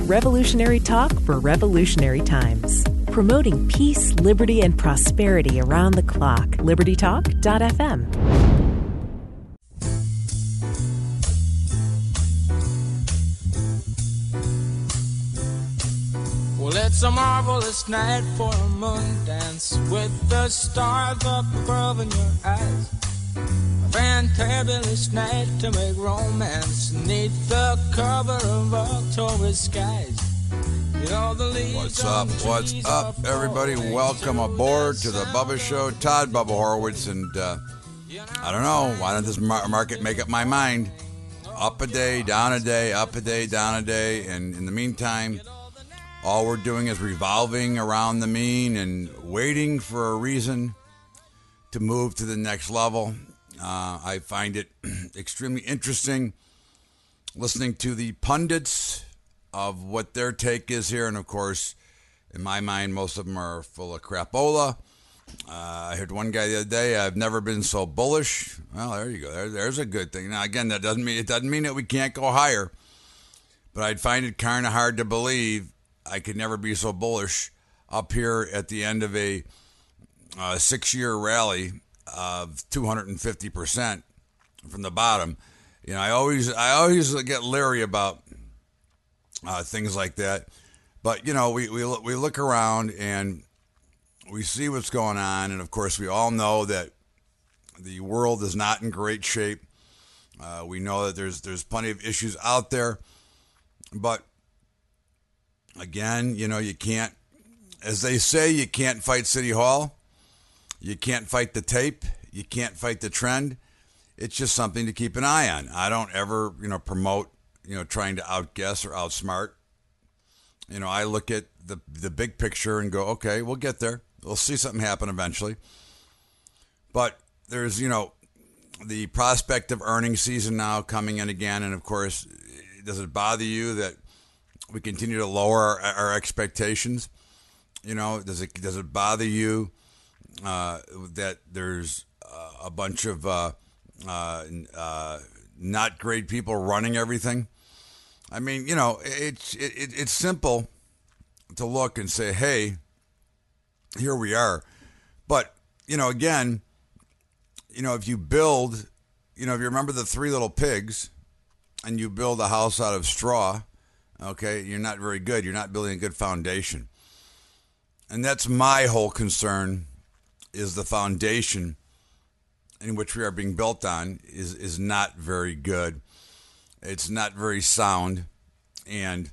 Revolutionary talk for revolutionary times. Promoting peace, liberty, and prosperity around the clock. LibertyTalk.fm. Well, it's a marvelous night for a moon dance with the stars up above in your eyes. A fantabulous night to make romance neath the cover of October skies. You know, the leaves What's up, everybody? Welcome aboard to the Bubba Show. Todd Bubba Horowitz, and I don't know, why don't this market make up my mind? Up a day, down a day, up a day, down a day, and in the meantime, all we're doing is revolving around the mean and waiting for a reason to move to the next level. I find it extremely interesting listening to the pundits of what their take is here. And, of course, in my mind, most of them are full of crapola. I heard one guy the other day, I've never been so bullish. Well, there you go. There's a good thing. Now, again, it doesn't mean that we can't go higher. But I'd find it kind of hard to believe I could never be so bullish up here at the end of a 6-year rally of 250% from the bottom. You know, I always get leery about things like that. But, you know, we look around and we see what's going on. And, of course, we all know that the world is not in great shape. We know that there's plenty of issues out there. But again, you know, you can't, as they say, you can't fight City Hall. You can't fight the tape. You can't fight the trend. It's just something to keep an eye on. I don't ever, promote, trying to outguess or outsmart. I look at the big picture and go, okay, we'll get there. We'll see something happen eventually. But there's, the prospect of earnings season now coming in again. And, of course, does it bother you that we continue to lower our expectations? Does it bother you that there's a bunch of not great people running everything? I mean, it's simple to look and say, hey, here we are. But, again, if you build, if you remember the Three Little Pigs and you build a house out of straw, okay, you're not very good. You're not building a good foundation. And that's my whole concern, is the foundation in which we are being built on is not very good. It's not very sound. And,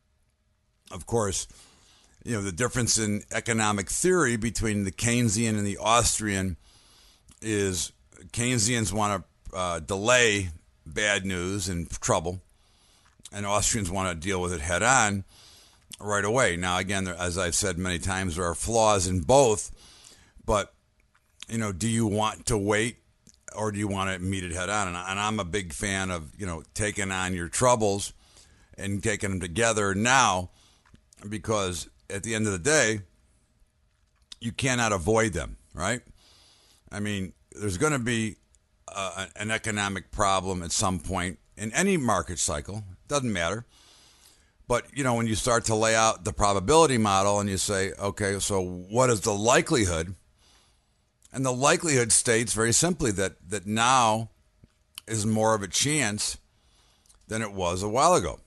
of course, the difference in economic theory between the Keynesian and the Austrian is Keynesians want to delay bad news and trouble, and Austrians want to deal with it head on right away. Now, again, as I've said many times, there are flaws in both, but, do you want to wait or do you want to meet it head on? And I'm a big fan of, taking on your troubles and taking them together now, because at the end of the day, you cannot avoid them, right? I mean, there's going to be an economic problem at some point in any market cycle. Doesn't matter. But, when you start to lay out the probability model and you say, okay, so what is the likelihood? And the likelihood states very simply that now is more of a chance than it was a while ago.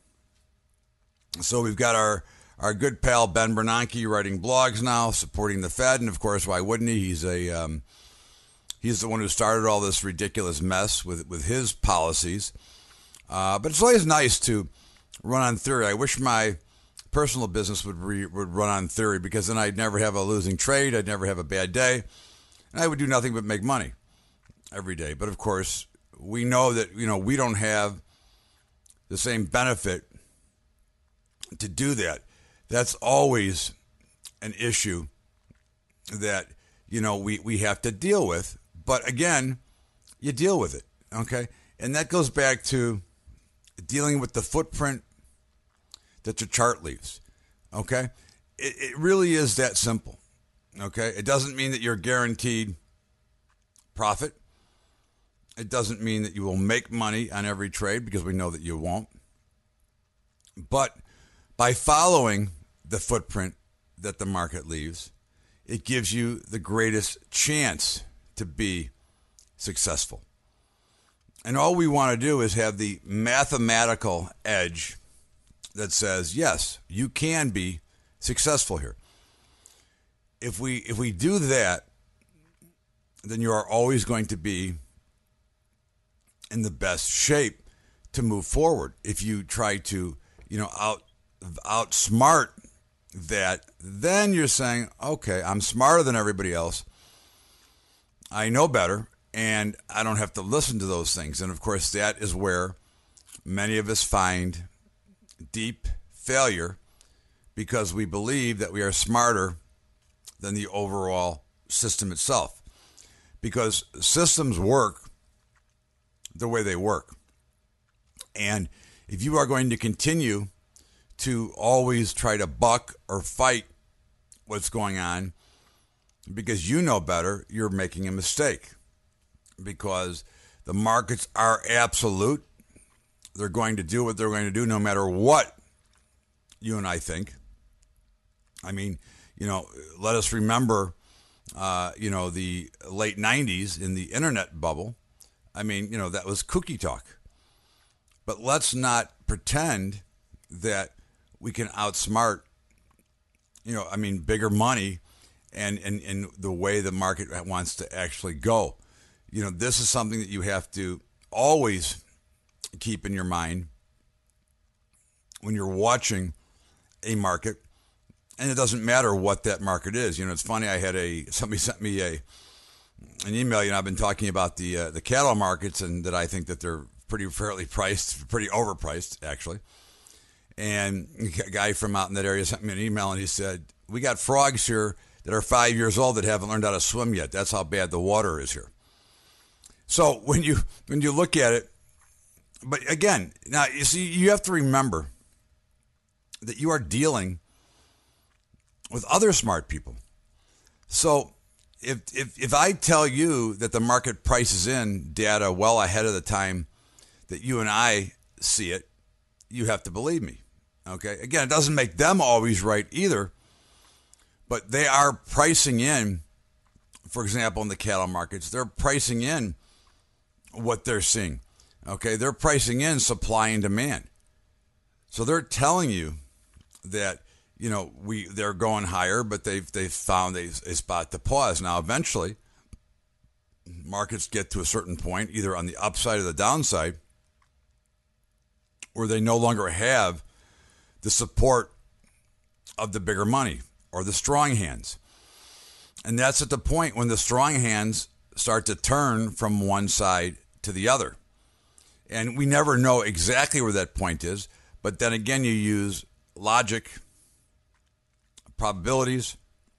So we've got our good pal Ben Bernanke writing blogs now, supporting the Fed. And, of course, why wouldn't he? He's the one who started all this ridiculous mess with his policies. But it's always nice to run on theory. I wish my personal business would run on theory, because then I'd never have a losing trade. I'd never have a bad day. And I would do nothing but make money every day. But, of course, we know that, we don't have the same benefit to do that. That's always an issue that, we have to deal with. But, again, you deal with it, okay? And that goes back to dealing with the footprint that your chart leaves, okay? It really is that simple, okay? It doesn't mean that you're guaranteed profit. It doesn't mean that you will make money on every trade, because we know that you won't. But By following the footprint that the market leaves, it gives you the greatest chance to be successful. And all we want to do is have the mathematical edge that says, yes, you can be successful here. If we do that, then you are always going to be in the best shape to move forward. If you try to, outsmart that, then you're saying, okay, I'm smarter than everybody else. I know better, and I don't have to listen to those things. And of course, that is where many of us find deep failure, because we believe that we are smarter than the overall system itself. Because systems work the way they work. And if you are going to continue to always try to buck or fight what's going on because you know better, you're making a mistake. Because the markets are absolute. They're going to do what they're going to do no matter what you and I think. I mean, let us remember, the late 90s in the internet bubble. I mean, that was cookie talk. But let's not pretend that we can outsmart, bigger money and the way the market wants to actually go. This is something that you have to always keep in your mind when you're watching a market, and it doesn't matter what that market is. It's funny. I had somebody sent me an email. I've been talking about the cattle markets, and that I think that they're pretty fairly priced, pretty overpriced actually. And a guy from out in that area sent me an email, and he said, "We got frogs here that are 5 years old that haven't learned how to swim yet. That's how bad the water is here." So when you look at it, but again, now you see, you have to remember that you are dealing with other smart people. So if I tell you that the market prices in data well ahead of the time that you and I see it, you have to believe me. Okay? Again, it doesn't make them always right either, but they are pricing in, for example, in the cattle markets, they're pricing in what they're seeing. Okay? They're pricing in supply and demand. So they're telling you that they're going higher, but they've found a spot to pause. Now, eventually, markets get to a certain point, either on the upside or the downside, where they no longer have the support of the bigger money or the strong hands. And that's at the point when the strong hands start to turn from one side to the other. And we never know exactly where that point is, but then again, you use logic, probabilities,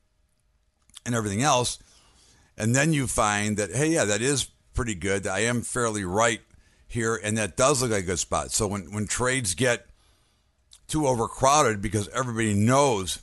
and everything else, and then you find that, hey, yeah, that is pretty good. I am fairly right here, and that does look like a good spot. So when trades get too overcrowded because everybody knows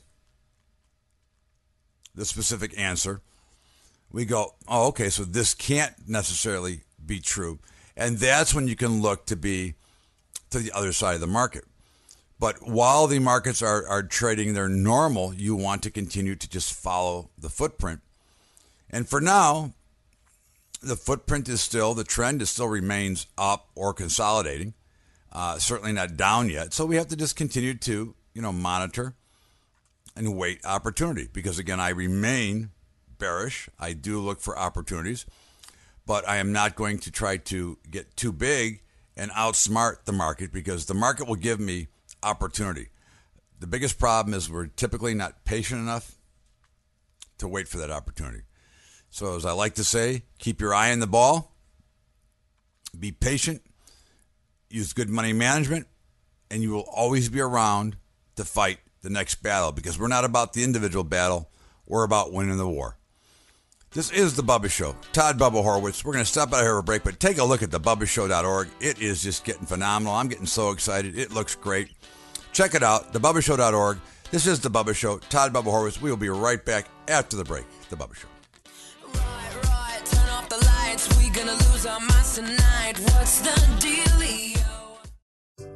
the specific answer, we go, oh, okay, so this can't necessarily be true. And that's when you can look to be to the other side of the market. But while the markets are trading their normal, you want to continue to just follow the footprint. And for now, the footprint is still, the trend is still remains up or consolidating. Certainly not down yet. So we have to just continue to, monitor and wait opportunity. Because again, I remain bearish. I do look for opportunities. But I am not going to try to get too big and outsmart the market, because the market will give me opportunity. The biggest problem is we're typically not patient enough to wait for that opportunity. So as I like to say, keep your eye on the ball, be patient, use good money management, and you will always be around to fight the next battle, because we're not about the individual battle, we're about winning the war. This is The Bubba Show. Todd Bubba Horowitz. We're going to stop out here for a break, but take a look at thebubbashow.org. It is just getting phenomenal. I'm getting so excited. It looks great. Check it out, thebubbashow.org. This is The Bubba Show. Todd Bubba Horowitz. We will be right back after the break. The Bubba Show. Right, turn off the lights. We gonna lose our minds tonight. What's the dealio?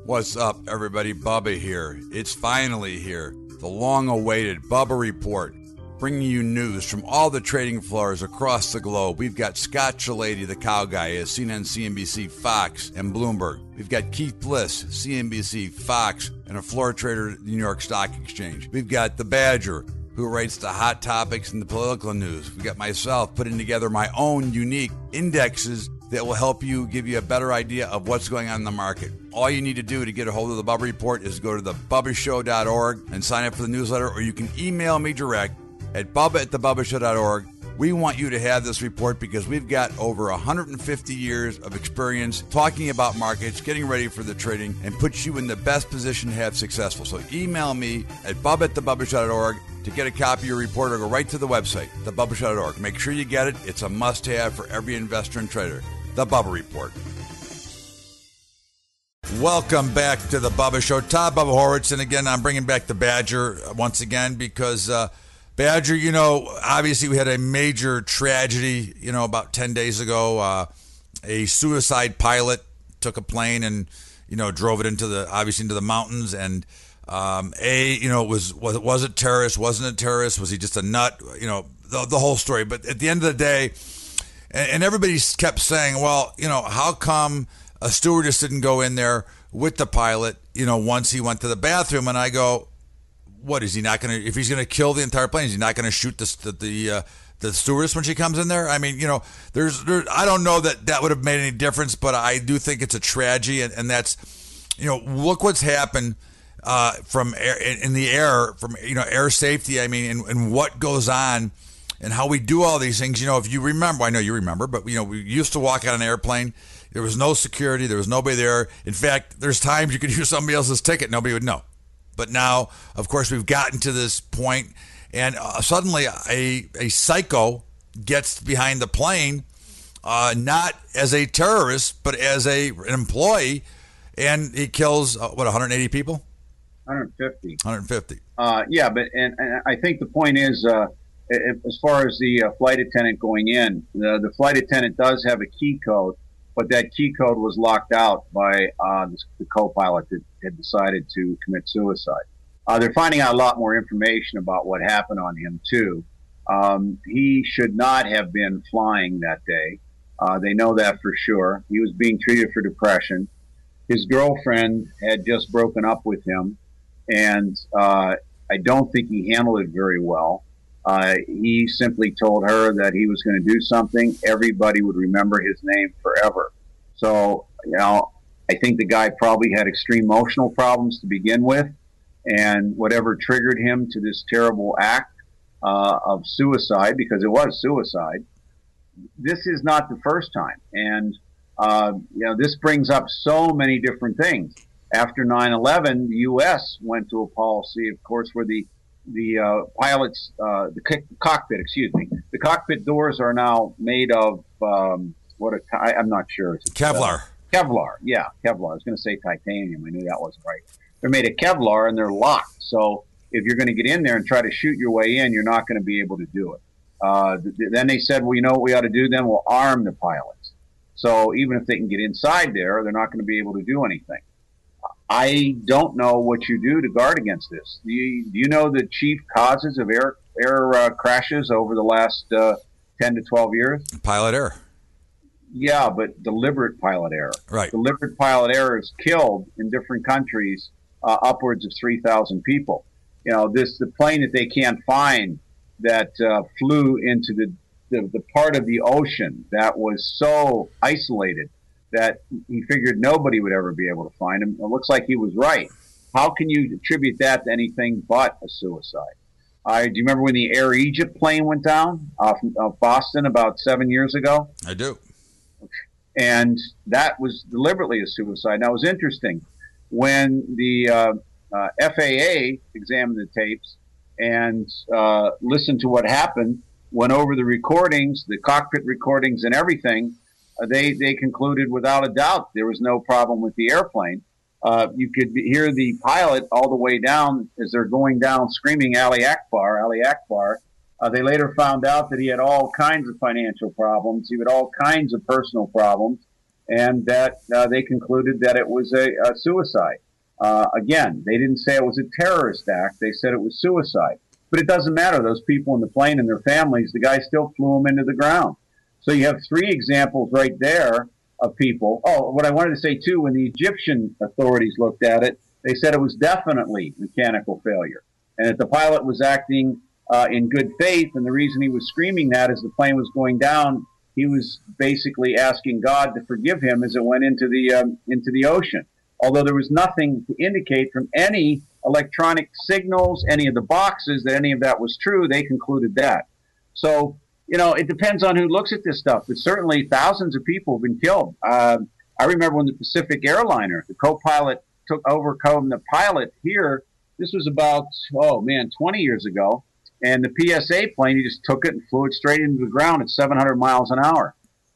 What's up, everybody? Bubba here. It's finally here. The long-awaited Bubba Report, bringing you news from all the trading floors across the globe. We've got Scott Shellady, the cow guy, at CNN, CNBC, Fox, and Bloomberg. We've got Keith Bliss, CNBC, Fox, and a floor trader at the New York Stock Exchange. We've got the Badger, who writes the hot topics and the political news. We've got myself putting together my own unique indexes that will help you, give you a better idea of what's going on in the market. All you need to do to get a hold of the Bubba Report is go to thebubbashow.org and sign up for the newsletter, or you can email me direct at bubba@thebubbashow.org. We want you to have this report because we've got over 150 years of experience talking about markets, getting ready for the trading, and put you in the best position to have successful. So email me at bubba@thebubbashow.org to get a copy of your report, or go right to the website, thebubbashow.org. Make sure you get it. It's a must-have for every investor and trader. The Bubba Report. Welcome back to the Bubba Show. Todd Bubba Horwitz, and again, I'm bringing back the Badger once again because Badger, obviously we had a major tragedy, about 10 days ago. A suicide pilot took a plane and, drove it into the mountains. And was it terrorist? Wasn't it terrorist? Was he just a nut? The whole story. But at the end of the day, and everybody kept saying, well, how come a stewardess didn't go in there with the pilot, once he went to the bathroom? And I go, what, is he not going to, if he's going to kill the entire plane, is he not going to shoot the stewardess when she comes in there? I mean, I don't know that would have made any difference, but I do think it's a tragedy. And that's, look what's happened from air, in the air, from, air safety. I mean, and what goes on and how we do all these things. If you remember, I know you remember, but, we used to walk on an airplane. There was no security. There was nobody there. In fact, there's times you could use somebody else's ticket. Nobody would know. But now, of course, we've gotten to this point, and suddenly a psycho gets behind the plane, not as a terrorist, but as an employee, and he kills, 180 people? 150. 150. Yeah, but and I think the point is, as far as the flight attendant going in, the flight attendant does have a key code, but that key code was locked out by the co-pilot that had decided to commit suicide. They're finding out a lot more information about what happened on him, too. He should not have been flying that day. They know that for sure. He was being treated for depression. His girlfriend had just broken up with him, and I don't think he handled it very well. He simply told her that he was going to do something. Everybody would remember his name forever. So, I think the guy probably had extreme emotional problems to begin with, and whatever triggered him to this terrible act of suicide, because it was suicide, this is not the first time. And, this brings up so many different things. After 9/11, the U.S. went to a policy, of course, where the pilots, the cockpit doors are now made of, I'm not sure. Kevlar. Kevlar, yeah, Kevlar. I was going to say titanium. I knew that wasn't right. They're made of Kevlar, and they're locked. So if you're going to get in there and try to shoot your way in, you're not going to be able to do it. Then they said, well, you know what we ought to do then? We'll arm the pilots. So even if they can get inside there, they're not going to be able to do anything. I don't know what you do to guard against this. Do you know the chief causes of air crashes over the last 10 to 12 years? Pilot error. Yeah, but deliberate pilot error. Right. Deliberate pilot error has killed in different countries upwards of 3,000 people. The plane that they can't find that flew into the part of the ocean that was so isolated that he figured nobody would ever be able to find him. It looks like he was right. How can you attribute that to anything but a suicide? Do you remember when the Air Egypt plane went down off Boston about 7 years ago? I do. And that was deliberately a suicide. Now, it was interesting. When the FAA examined the tapes and listened to what happened, went over the recordings, the cockpit recordings and everything, they concluded without a doubt there was no problem with the airplane. You could hear the pilot all the way down as they're going down screaming, Ali Akbar, Ali Akbar. They later found out that he had all kinds of financial problems. He had all kinds of personal problems. and that they concluded that it was a suicide. Again, they didn't say it was a terrorist act. They said it was suicide. But it doesn't matter. Those people in the plane and their families, the guy still flew them into the ground. So you have three examples right there of people. Oh, what I wanted to say, too, when the Egyptian authorities looked at it, they said it was definitely mechanical failure, and that the pilot was acting in good faith. And the reason he was screaming that as the plane was going down, he was basically asking God to forgive him as it went into the ocean. Although there was nothing to indicate from any electronic signals, any of the boxes, that any of that was true, they concluded that. So, it depends on who looks at this stuff, but certainly thousands of people have been killed. I remember when the Pacific airliner, the co-pilot overcome the pilot here. This was about, 20 years ago. And the PSA plane, he just took it and flew it straight into the ground at 700 miles an hour.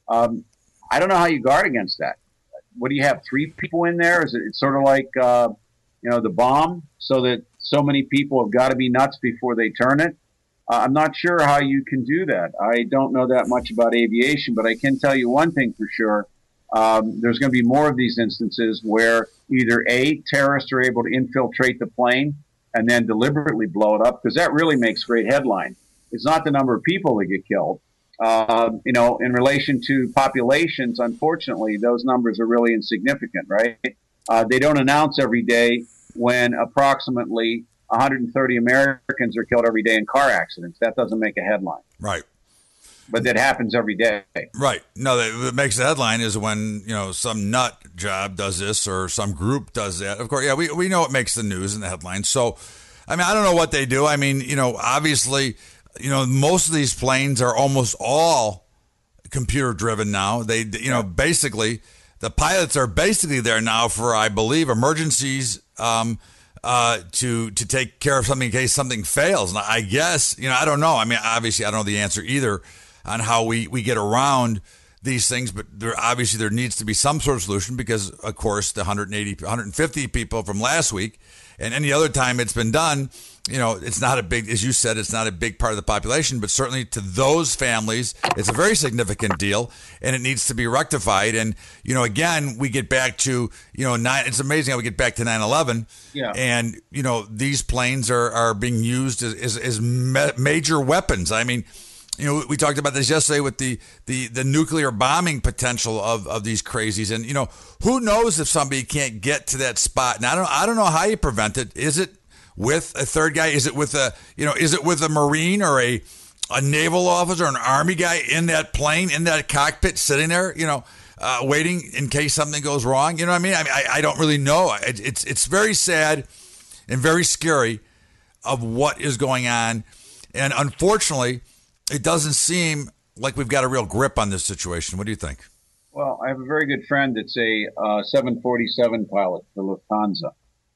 I don't know how you guard against that. What do you have, 3 people in there? Is it sort of like, the bomb, so that so many people have got to be nuts before they turn it? I'm not sure how you can do that. I don't know that much about aviation, but I can tell you one thing for sure. There's going to be more of these instances where either A, terrorists are able to infiltrate the plane and then deliberately blow it up, because that really makes great headline. It's not the number of people that get killed. In relation to populations, unfortunately, those numbers are really insignificant, right? They don't announce every day when approximately 130 Americans are killed every day in car accidents. That doesn't make a headline. Right. But that happens every day. Right. No, what makes the headline is when, some nut job does this or some group does that. Of course, yeah, we know what makes the news and the headlines. So, I don't know what they do. Obviously, most of these planes are almost all computer driven now. They, basically, the pilots are basically there now for, I believe, emergencies, to take care of something in case something fails. And I guess, I don't know. Obviously, I don't know the answer either on how we get around these things, but there needs to be some sort of solution, because, of course, the 150 people from last week and any other time it's been done, it's not a big, as you said, it's not a big part of the population, but certainly to those families, it's a very significant deal, and it needs to be rectified. And, again, we get back to, it's amazing how we get back to 9/11. Yeah. And, these planes are being used as major weapons. We talked about this yesterday with the nuclear bombing potential of these crazies. And, who knows if somebody can't get to that spot. And I don't know how you prevent it. Is it with a third guy? Is it with a Marine or a naval officer or an Army guy in that plane, in that cockpit, sitting there, waiting in case something goes wrong? You know what I mean? I don't really know. It's very sad and very scary of what is going on. And unfortunately, it doesn't seem like we've got a real grip on this situation. What do you think? Well, I have a very good friend that's a 747 pilot for Lufthansa.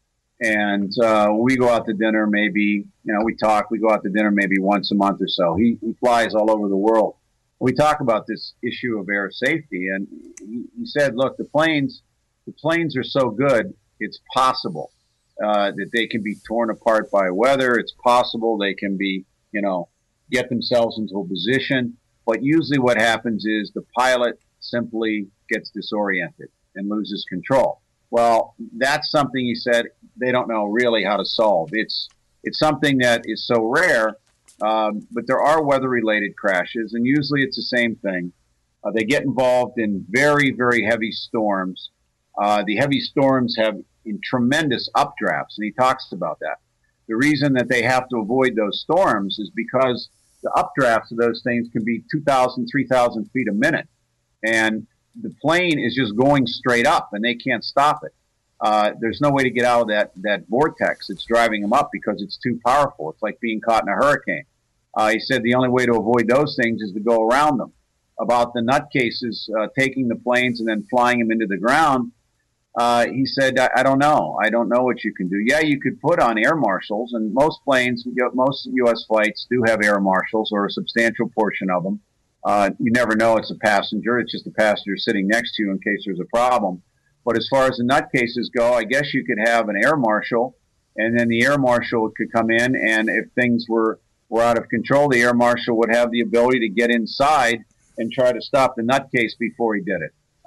And we go out to dinner maybe, we go out to dinner maybe once a month or so. He flies all over the world. We talk about this issue of air safety. And he said, look, the planes are so good, it's possible that they can be torn apart by weather. It's possible they can be, get themselves into a position. But usually what happens is the pilot simply gets disoriented and loses control. Well, that's something, he said, they don't know really how to solve. It's something that is so rare, but there are weather-related crashes, and usually it's the same thing. They get involved in very, very heavy storms. The heavy storms have tremendous updrafts, and he talks about that. The reason that they have to avoid those storms is because the updrafts of those things can be 2,000, 3,000 feet a minute. And the plane is just going straight up, and they can't stop it. There's no way to get out of that vortex that's driving them up because it's too powerful. It's like being caught in a hurricane. He said the only way to avoid those things is to go around them. About the nutcases taking the planes and then flying them into the ground, he said, I don't know. I don't know what you can do. Yeah, you could put on air marshals, and most planes, most U.S. flights do have air marshals, or a substantial portion of them. You never know it's a passenger. It's just a passenger sitting next to you in case there's a problem. But as far as the nutcases go, I guess you could have an air marshal, and then the air marshal could come in, and if things were out of control, the air marshal would have the ability to get inside and try to stop the nutcase before he did it.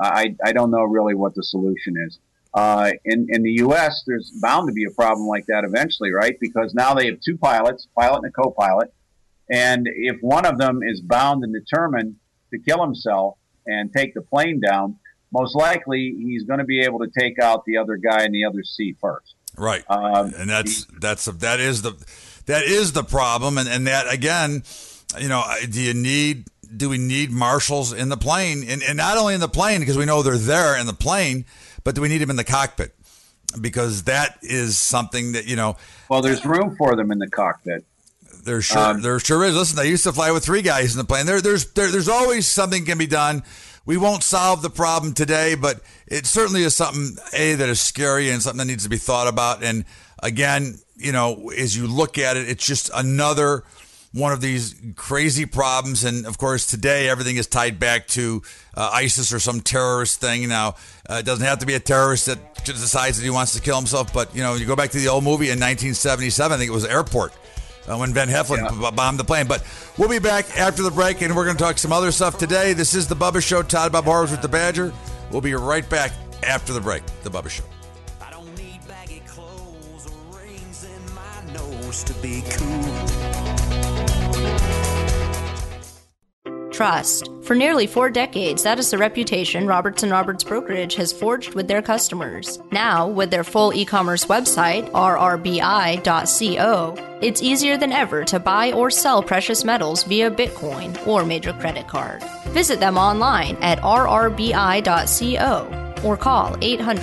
I don't know really what the solution is. In the U.S., there's bound to be a problem like that eventually, right? Because now they have two pilots, a pilot and a co-pilot. And if one of them is bound and determined to kill himself and take the plane down, most likely he's going to be able to take out the other guy in the other seat first. Right. And that is the problem. And that, again, do we need marshals in the plane? And not only in the plane, because we know they're there in the plane, but do we need them in the cockpit? Because that is something that, Well, there's room for them in the cockpit. There sure is. Listen, I used to fly with 3 guys in the plane. There's always something can be done. We won't solve the problem today, but it certainly is something, that is scary and something that needs to be thought about. And again, as you look at it, it's just another one of these crazy problems. And of course, today everything is tied back to ISIS or some terrorist thing. Now, it doesn't have to be a terrorist that decides that he wants to kill himself, but you go back to the old movie in 1977. I think it was Airport. When Ben Heflin bombed the plane. But we'll be back after the break, and we're going to talk some other stuff today. This is The Bubba Show. Todd Bubba Horowitz with The Badger. We'll be right back after the break. The Bubba Show. I don't need baggy clothes or rings in my nose to be cool. Trust. For nearly 4 decades, that is the reputation Roberts & Roberts Brokerage has forged with their customers. Now, with their full e-commerce website, rrbi.co, it's easier than ever to buy or sell precious metals via Bitcoin or major credit card. Visit them online at rrbi.co or call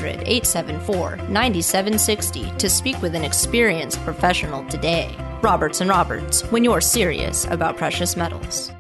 800-874-9760 to speak with an experienced professional today. Roberts & Roberts, when you're serious about precious metals.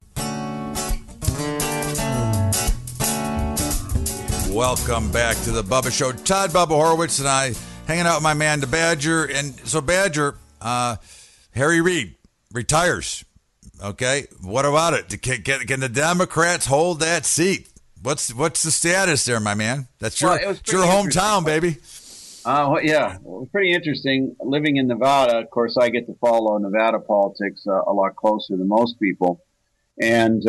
Welcome back to the Bubba Show. Todd Bubba Horowitz and I hanging out with my man, the Badger. And so, Badger, Harry Reid retires. Okay, what about it? Can the Democrats hold that seat? What's the status there, my man? That's your hometown, baby. Yeah, well, pretty interesting. Living in Nevada, of course, I get to follow Nevada politics a lot closer than most people. And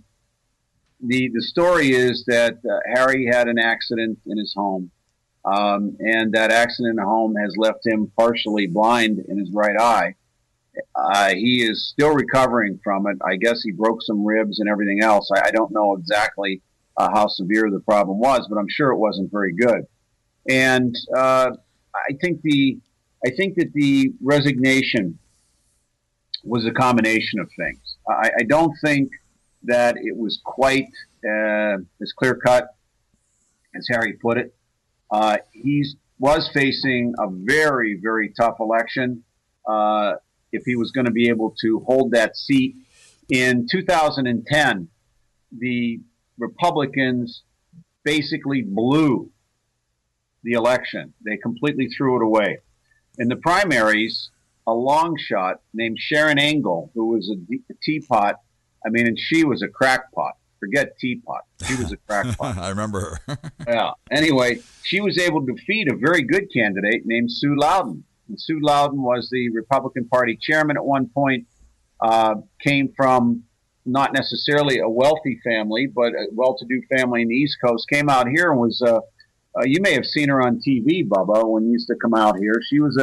the story is that Harry had an accident in his home, and that accident in the home has left him partially blind in his right eye. He is still recovering from it. I guess he broke some ribs and everything else. I don't know exactly how severe the problem was, but I'm sure it wasn't very good. And I think that the resignation was a combination of things. I don't think that it was quite as clear-cut as Harry put it. He was facing a very, very tough election if he was going to be able to hold that seat. In 2010, the Republicans basically blew the election. They completely threw it away. In the primaries, a long shot named Sharon Angle, who was a teapot, and she was a crackpot. Forget teapot. She was a crackpot. I remember her. Yeah. Anyway, she was able to defeat a very good candidate named Sue Loudon. And Sue Loudon was the Republican Party chairman at one point, came from not necessarily a wealthy family, but a well-to-do family in the East Coast, came out here and was, you may have seen her on TV, Bubba, when you used to come out here. She was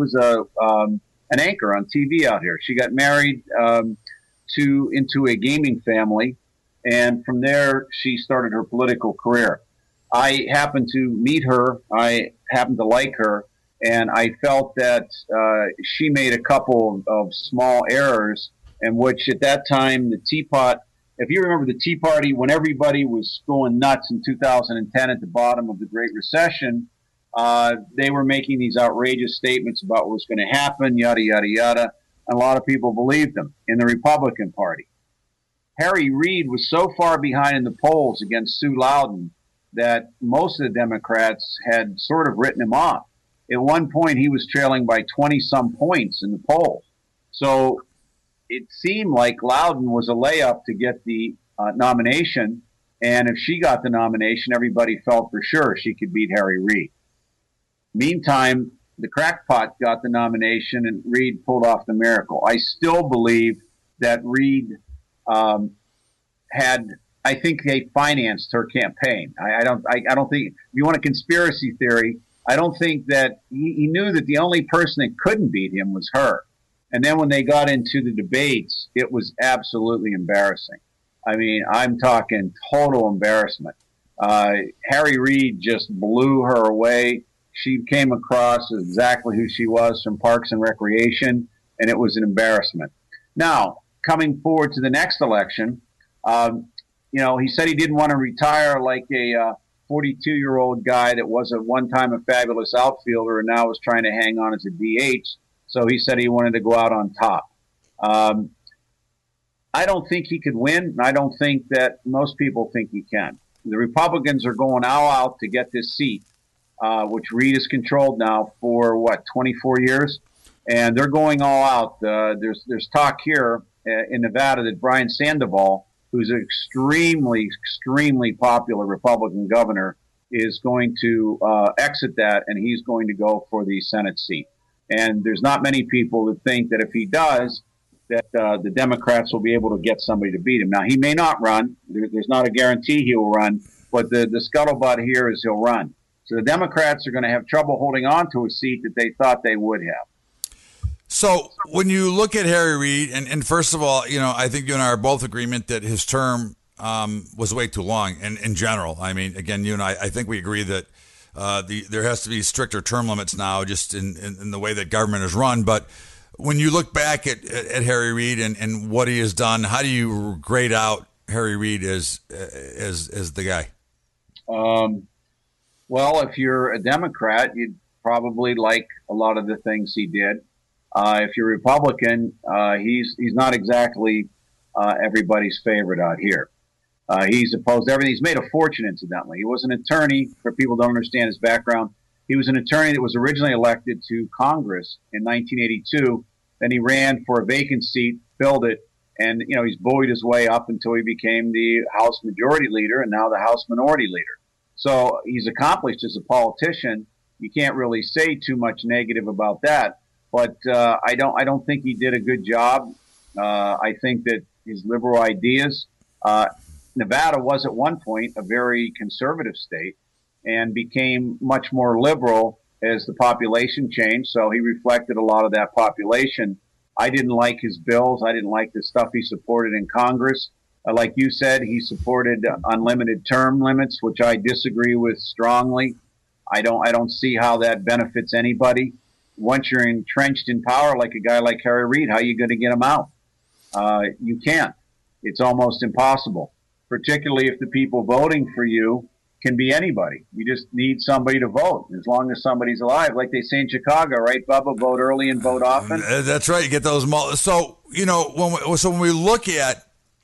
an anchor on TV out here. She got married into a gaming family, and from there she started her political career. I happened to meet her. I happened to like her, and I felt that she made a couple of small errors, in which at that time the Teapot, if you remember the Tea Party, when everybody was going nuts in 2010 at the bottom of the Great Recession, they were making these outrageous statements about what was going to happen, yada, yada, yada. And a lot of people believed them in the Republican Party. Harry Reid was so far behind in the polls against Sue Loudon that most of the Democrats had sort of written him off. At one point, he was trailing by 20-some points in the polls. So it seemed like Loudon was a layup to get the nomination. And if she got the nomination, everybody felt for sure she could beat Harry Reid. Meantime, the crackpot got the nomination and Reid pulled off the miracle. I still believe that Reid had I think they financed her campaign. I don't think, if you want a conspiracy theory, I don't think that he knew that the only person that couldn't beat him was her. And then when they got into the debates, it was absolutely embarrassing. I mean, I'm talking total embarrassment. Harry Reid just blew her away. She came across as exactly who she was from Parks and Recreation, and it was an embarrassment. Now, coming forward to the next election, he said he didn't want to retire like a 42-year-old guy that was at one time a fabulous outfielder and now was trying to hang on as a DH. So he said he wanted to go out on top. I don't think he could win, and I don't think that most people think he can. The Republicans are going all out to get this seat, which Reid has controlled now for, 24 years? And they're going all out. There's talk here in Nevada that Brian Sandoval, who's an extremely, extremely popular Republican governor, is going to exit that, and he's going to go for the Senate seat. And there's not many people that think that if he does, that the Democrats will be able to get somebody to beat him. Now, he may not run. There's not a guarantee he will run, but the scuttlebutt here is he'll run. So the Democrats are going to have trouble holding on to a seat that they thought they would have. So when you look at Harry Reid, and first of all, I think you and I are both agreement that his term was way too long in general. I mean, again, you and I think we agree that there has to be stricter term limits now just in the way that government is run. But when you look back at Harry Reid and what he has done, how do you grade out Harry Reid as the guy? Well, if you're a Democrat, you'd probably like a lot of the things he did. If you're a Republican, he's not exactly everybody's favorite out here. He's opposed to everything. He's made a fortune, incidentally. He was an attorney. For people who don't understand his background, he was an attorney that was originally elected to Congress in 1982. Then he ran for a vacant seat, filled it, and he's buoyed his way up until he became the House Majority Leader and now the House Minority Leader. So he's accomplished as a politician. You can't really say too much negative about that. But I don't think he did a good job. I think that his liberal ideas, Nevada was at one point a very conservative state and became much more liberal as the population changed. So he reflected a lot of that population. I didn't like his bills. I didn't like the stuff he supported in Congress. Like you said, he supported unlimited term limits, which I disagree with strongly. I don't see how that benefits anybody. Once you're entrenched in power, like a guy like Harry Reid, how are you going to get him out? You can't. It's almost impossible, particularly if the people voting for you can be anybody. You just need somebody to vote, as long as somebody's alive. Like they say in Chicago, right, Bubba? Vote early and vote often. That's right. You get those. So, when we look at,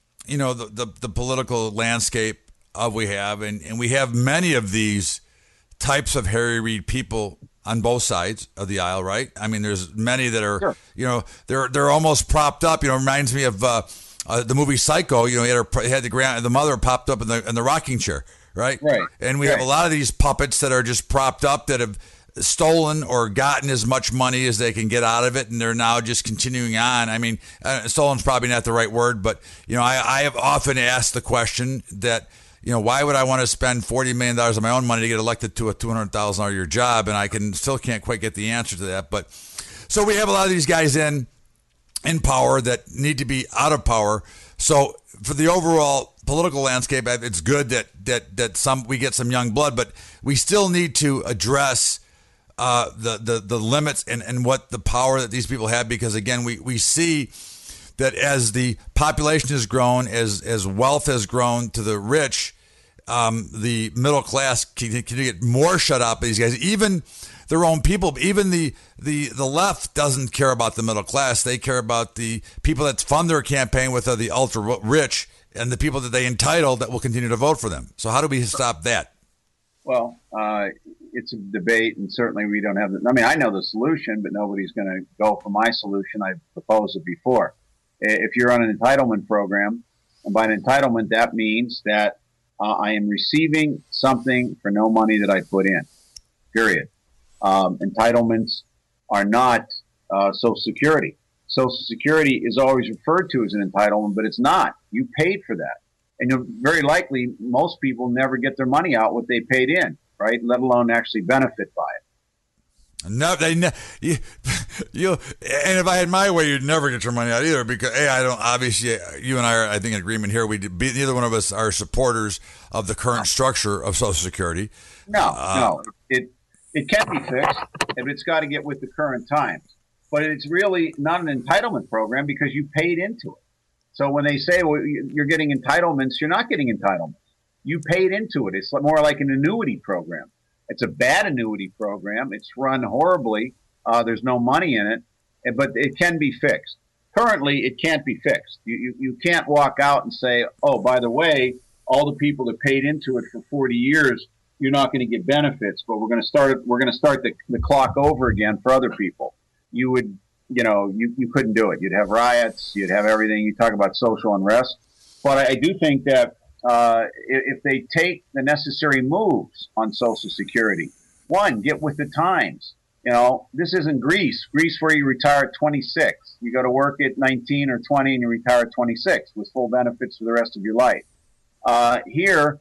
the political landscape we have, and we have many of these types of Harry Reid people on both sides of the aisle, right? I mean, there's many that are, sure. They're almost propped up. Reminds me of the movie Psycho. He had the mother popped up in the rocking chair, right? Right. And we have a lot of these puppets that are just propped up that have stolen or gotten as much money as they can get out of it, and they're now just continuing on. I mean, stolen's probably not the right word, but I have often asked the question that, why would I want to spend $40 million of my own money to get elected to a $200,000 a year job? And I still can't quite get the answer to that. But so we have a lot of these guys in power that need to be out of power. So for the overall political landscape, it's good that we get some young blood, but we still need to address the limits and what the power that these people have, because again, we see that as the population has grown, as wealth has grown to the rich, the middle class can get more shut up by these guys. Even their own people, even the left doesn't care about the middle class. They care about the people that fund their campaign with the ultra rich and the people that they entitle that will continue to vote for them. So how do we stop that? Well, it's a debate, and certainly we don't have I know the solution, but nobody's going to go for my solution. I've proposed it before. If you're on an entitlement program, and by an entitlement, that means that I am receiving something for no money that I put in, period. Entitlements are not Social Security. Social Security is always referred to as an entitlement, but it's not. You paid for that. And very likely, most people never get their money out what they paid in, right? Let alone actually benefit by it. No, you, and if I had my way, you'd never get your money out either. Because I don't. Obviously, you and I are, I think, in agreement here. Neither one of us are supporters of the current structure of Social Security. No, it can be fixed, and it's got to get with the current times. But it's really not an entitlement program because you paid into it. So when they say, well, you're getting entitlements, you're not getting entitlements. You paid into it. It's more like an annuity program. It's a bad annuity program. It's run horribly. There's no money in it, but it can be fixed. Currently, it can't be fixed. You can't walk out and say, oh, by the way, all the people that paid into it for 40 years, you're not going to get benefits, but we're going to start the clock over again for other people. You would, you couldn't do it. You'd have riots. You'd have everything. You talk about social unrest. But I do think that if they take the necessary moves on Social Security, one, get with the times. This isn't Greece. Greece where you retire at 26. You go to work at 19 or 20 and you retire at 26 with full benefits for the rest of your life. Here,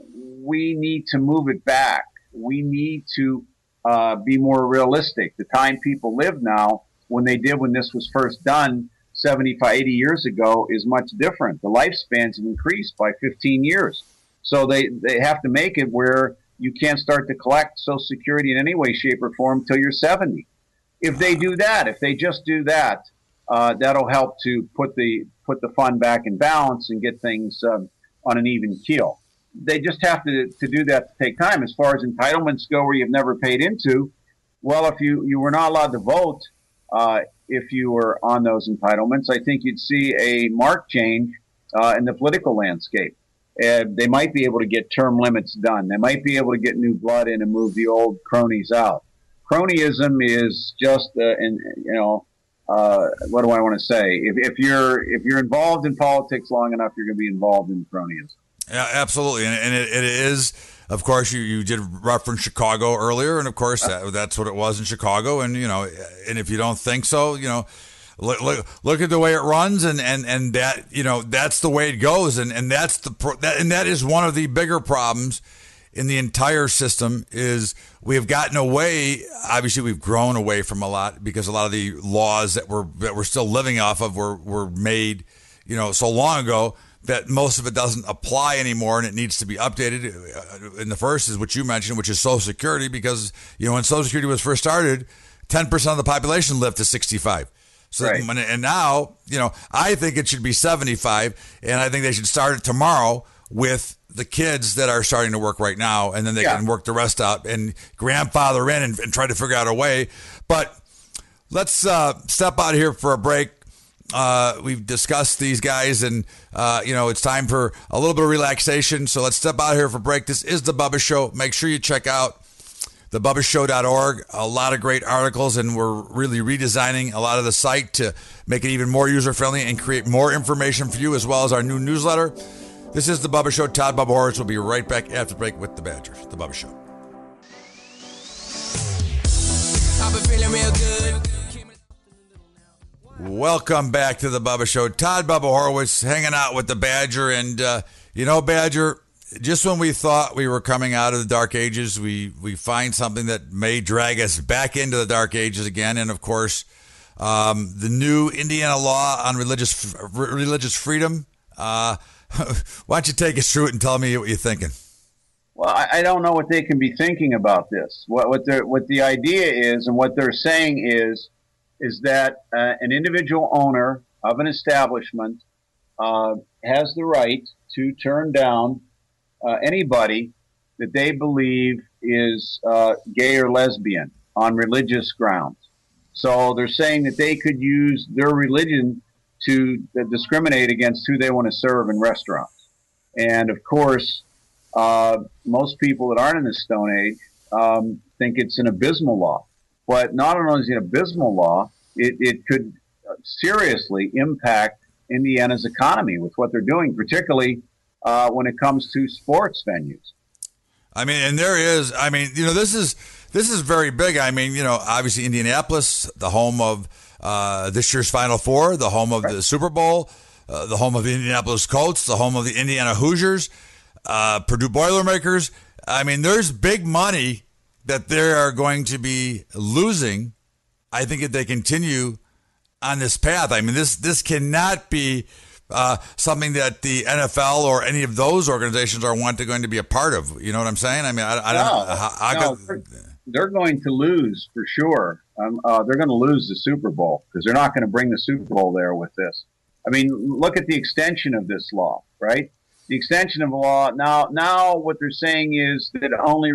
we need to move it back. We need to be more realistic. The time people live now, when this was first done 75, 80 years ago, is much different. The lifespans have increased by 15 years. So they have to make it where you can't start to collect Social Security in any way, shape, or form until you're 70. If they do that, if they just do that, that'll help to put the fund back in balance and get things on an even keel. They just have to do that to take time. As far as entitlements go where you've never paid into, well, if you were not allowed to vote, if you were on those entitlements, I think you'd see a marked change in the political landscape. They might be able to get term limits done. They might be able to get new blood in and move the old cronies out. Cronyism is just, what do I want to say? If you're involved in politics long enough, you're going to be involved in cronyism. Yeah, absolutely, and it is. Of course, you did reference Chicago earlier, and of course that's what it was in Chicago. And and if you don't think so, look at the way it runs, and that that's the way it goes, and that is one of the bigger problems in the entire system. Is we have gotten away. Obviously, we've grown away from a lot because a lot of the laws that we're still living off of were made so long ago that most of it doesn't apply anymore, and it needs to be updated. And the first is what you mentioned, which is Social Security, because when Social Security was first started, 10% of the population lived to 65. So, right. And now, I think it should be 75, and I think they should start it tomorrow with the kids that are starting to work right now, and then they can work the rest out and grandfather in and try to figure out a way. But let's step out here for a break. We've discussed these guys, and it's time for a little bit of relaxation. So let's step out here for a break. This is The Bubba Show. Make sure you check out thebubbashow.org. A lot of great articles, and we're really redesigning a lot of the site to make it even more user-friendly and create more information for you, as well as our new newsletter. This is The Bubba Show. Todd Bubba Horwitz will be right back after the break with the Badger. The Bubba Show. I've been feeling real good. Welcome back to The Bubba Show. Todd Bubba Horwitz hanging out with the Badger. And, Badger, just when we thought we were coming out of the dark ages, we find something that may drag us back into the dark ages again. And, of course, the new Indiana law on religious freedom. Why don't you take us through it and tell me what you're thinking? Well, I don't know what they can be thinking about this. What the idea is, and what they're saying is that an individual owner of an establishment has the right to turn down anybody that they believe is gay or lesbian on religious grounds. So they're saying that they could use their religion to discriminate against who they want to serve in restaurants. And, of course, most people that aren't in the Stone Age think it's an abysmal law. But not only is it an abysmal law, it could seriously impact Indiana's economy with what they're doing, particularly when it comes to sports venues. I mean, and there is, this is very big. I mean, obviously Indianapolis, the home of this year's Final Four, the home of the Super Bowl. the home of the Indianapolis Colts, the home of the Indiana Hoosiers, Purdue Boilermakers. I mean, there's big money that they are going to be losing, I think, if they continue on this path. I mean, this cannot be something that the NFL or any of those organizations are going to be a part of. You know what I'm saying? I mean, I don't know. They're going to lose for sure. They're going to lose the Super Bowl because they're not going to bring the Super Bowl there with this. I mean, look at the extension of this law, right? The extension of the law. Now what they're saying is that it only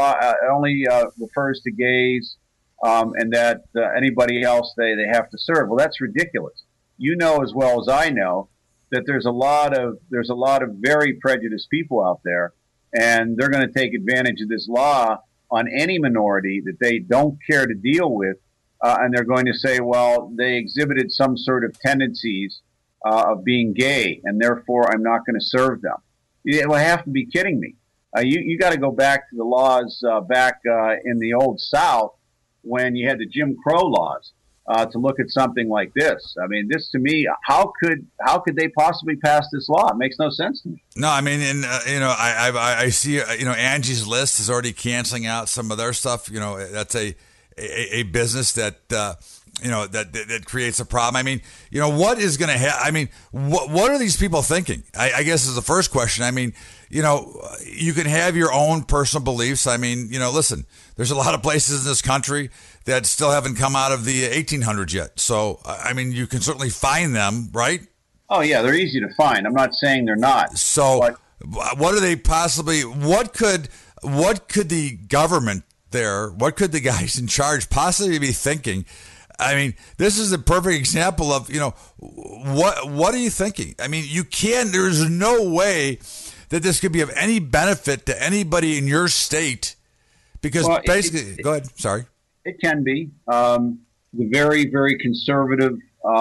refers to gays, and that anybody else they have to serve. Well, that's ridiculous. You know as well as I know that there's a lot of very prejudiced people out there, and they're going to take advantage of this law on any minority that they don't care to deal with, and they're going to say, well, they exhibited some sort of tendencies of being gay, and therefore I'm not going to serve them. You have to be kidding me. You got to go back to the laws back in the old South when you had the Jim Crow laws to look at something like this. I mean, this to me, how could they possibly pass this law? It makes no sense to me. No, I mean, and I see Angie's List is already canceling out some of their stuff. You know, that's a business that that creates a problem. I mean, what is going to happen? I mean, what are these people thinking? I guess is the first question. I mean, you can have your own personal beliefs. I mean, listen, there's a lot of places in this country that still haven't come out of the 1800s yet. So, I mean, you can certainly find them, right? Oh, yeah, they're easy to find. I'm not saying they're not. So, what are they possibly, what could the government there, what could the guys in charge possibly be thinking? I mean, this is a perfect example of, what are you thinking? I mean, there's no way that this could be of any benefit to anybody in your state because basically, go ahead, sorry. It can be. The very, very conservative,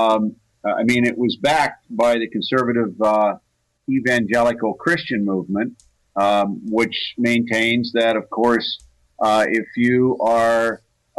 it was backed by the conservative evangelical Christian movement, which maintains that, of course, if you are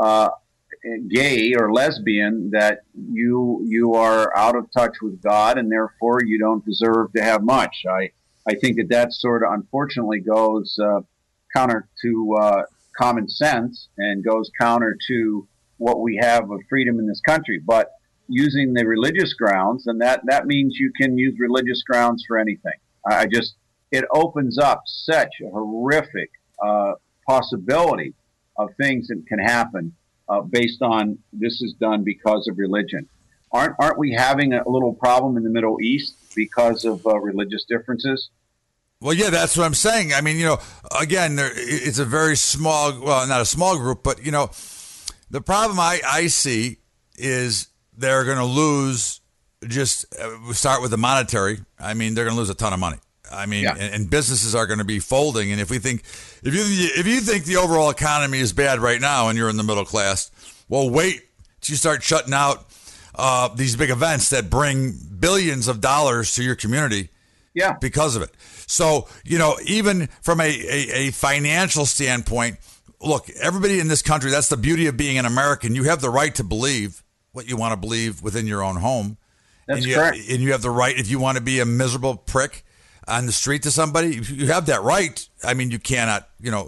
gay or lesbian, that you are out of touch with God and therefore you don't deserve to have much. I think that sort of unfortunately goes counter to common sense and goes counter to what we have of freedom in this country. But using the religious grounds, and that means you can use religious grounds for anything. It opens up such a horrific possibility of things that can happen based on this is done because of religion. Aren't we having a little problem in the Middle East because of religious differences? Well, yeah, that's what I'm saying. I mean, again, it's a very small, well, not a small group, but, the problem I see is they're going to lose start with the monetary. I mean, they're going to lose a ton of money. I mean, yeah. and businesses are going to be folding. And if you think the overall economy is bad right now and you're in the middle class, well, wait till you start shutting out these big events that bring billions of dollars to your community. Yeah, because of it. So, even from a financial standpoint, look, everybody in this country, that's the beauty of being an American. You have the right to believe what you want to believe within your own home. That's correct. And you have the right, if you want to be a miserable prick on the street to somebody, you have that right. I mean, you cannot,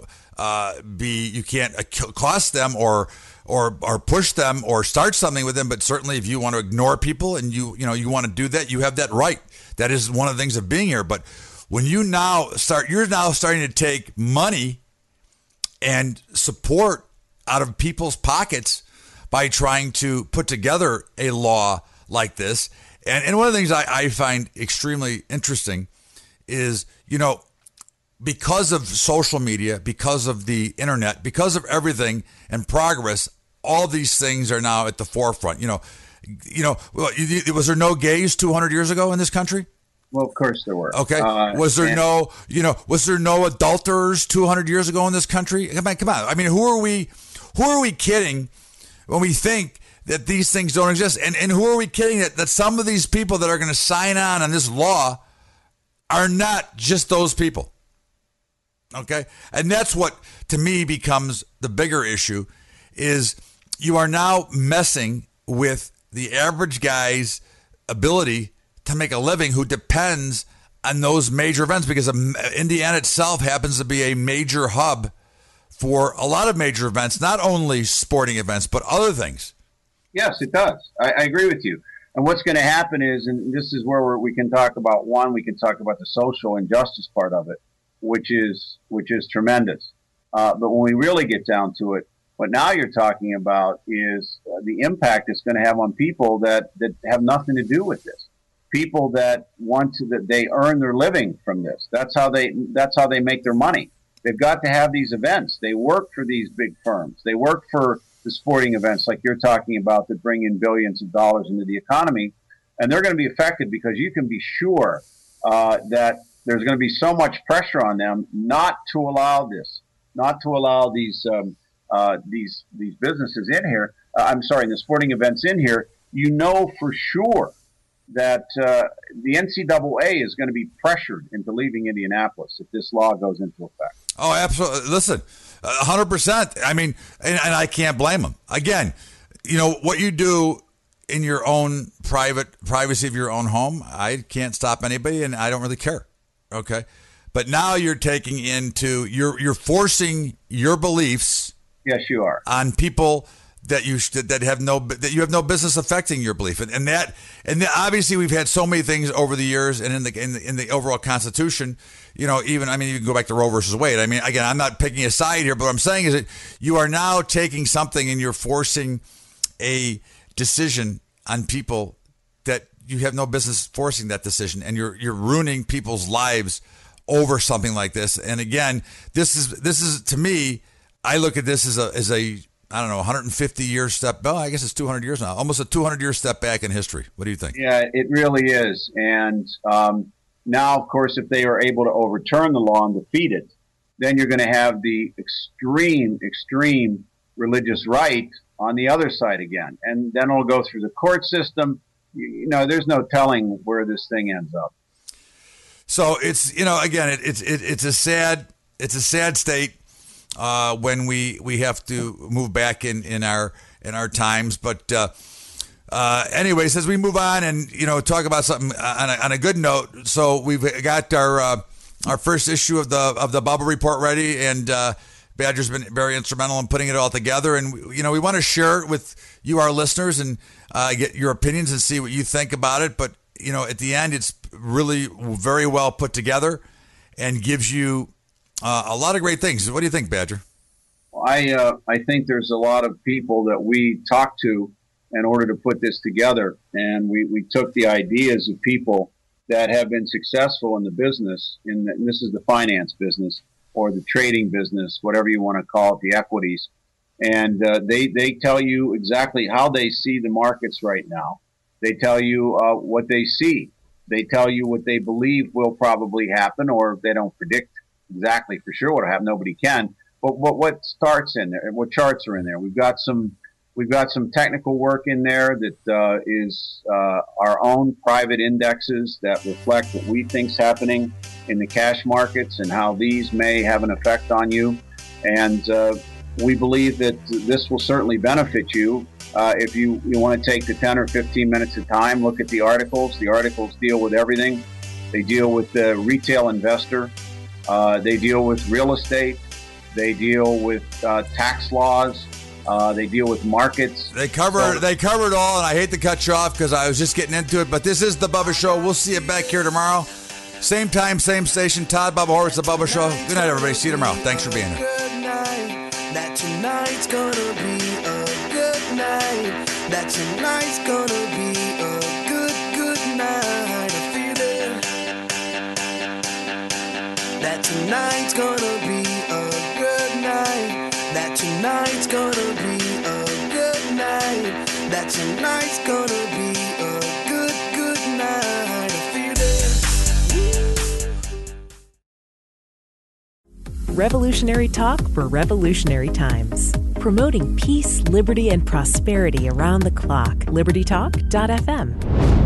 you can't cost them or push them or start something with them. But certainly if you want to ignore people and you want to do that, you have that right. That is one of the things of being here. But when you're now starting to take money and support out of people's pockets by trying to put together a law like this. And one of the things I find extremely interesting is, because of social media, because of the internet, because of everything and progress, all these things are now at the forefront. Was there no gays 200 years ago in this country? Well, of course there were. Okay. Was there no adulterers 200 years ago in this country? Come on. I mean, who are we kidding when we think that these things don't exist? And who are we kidding that some of these people that are going to sign on this law are not just those people? Okay. And that's what, to me, becomes the bigger issue is you are now messing with the average guy's ability to make a living who depends on those major events, because Indiana itself happens to be a major hub for a lot of major events, not only sporting events, but other things. Yes, it does. I agree with you. And what's going to happen is, and this is where we can talk about we can talk about the social injustice part of it, which is tremendous. But when we really get down to it, what now you're talking about is the impact it's going to have on people that have nothing to do with this. People that that they earn their living from this. That's how they make their money. They've got to have these events. They work for these big firms. They work for the sporting events like you're talking about that bring in billions of dollars into the economy. And they're going to be affected because you can be sure that there's going to be so much pressure on them not to allow this, not to allow these businesses in here. The sporting events in here. You know for sure that the NCAA is going to be pressured into leaving Indianapolis if this law goes into effect. Oh, absolutely. Listen, 100%. I mean, and I can't blame them. Again, you know, what you do in your own privacy of your own home, I can't stop anybody, and I don't really care. Okay? But now you're taking you're forcing your beliefs. Yes, you are. On people that you have no business affecting your belief, and obviously we've had so many things over the years, and in the overall Constitution, you know, you can go back to Roe versus Wade. I mean, again, I'm not picking a side here, but what I'm saying is that you are now taking something and you're forcing a decision on people that you have no business forcing that decision, and you're ruining people's lives over something like this. And again, this is to me, I look at this as a I don't know, 150-year step. Well, I guess it's 200 years now. Almost a 200-year step back in history. What do you think? Yeah, it really is. And now, of course, if they are able to overturn the law and defeat it, then you're going to have the extreme religious right on the other side again. And then it'll go through the court system. You know, there's no telling where this thing ends up. So it's, you know, again, it's a sad state. When we have to move back in our times, but anyways, as we move on and talk about something on a good note, so we've got our first issue of the Bubble Report ready, and Badger's been very instrumental in putting it all together, and we want to share it with you, our listeners, and get your opinions and see what you think about it. But at the end, it's really very well put together and gives you a lot of great things. What do you think, Badger? I think there's a lot of people that we talked to in order to put this together, and we took the ideas of people that have been successful in the business, and this is the finance business or the trading business, whatever you want to call it, the equities, and they tell you exactly how they see the markets right now. They tell you what they see. They tell you what they believe will probably happen, or they don't predict exactly for sure what will happen. Nobody can. But what starts in there? What charts are in there? We've got some technical work in there that is our own private indexes that reflect what we think's happening in the cash markets and how these may have an effect on you. And we believe that this will certainly benefit you if you want to take the 10 or 15 minutes of time, look at the articles. The articles deal with everything. They deal with the retail investor. They deal with real estate. They deal with tax laws. They deal with markets. They cover it all, and I hate to cut you off because I was just getting into it, but this is The Bubba Show. We'll see you back here tomorrow. Same time, same station. Todd Bubba Horwitz, The Bubba Show. Good night, everybody. See you tomorrow. Thanks for being here. Good night. That tonight's gonna be a good night. That tonight's gonna be a good night. I feel it. That tonight's gonna be a good night. That tonight's gonna be a good night. That tonight's gonna be a good night. I feel it. Revolutionary talk for revolutionary times. Promoting peace, liberty, and prosperity around the clock. LibertyTalk.fm.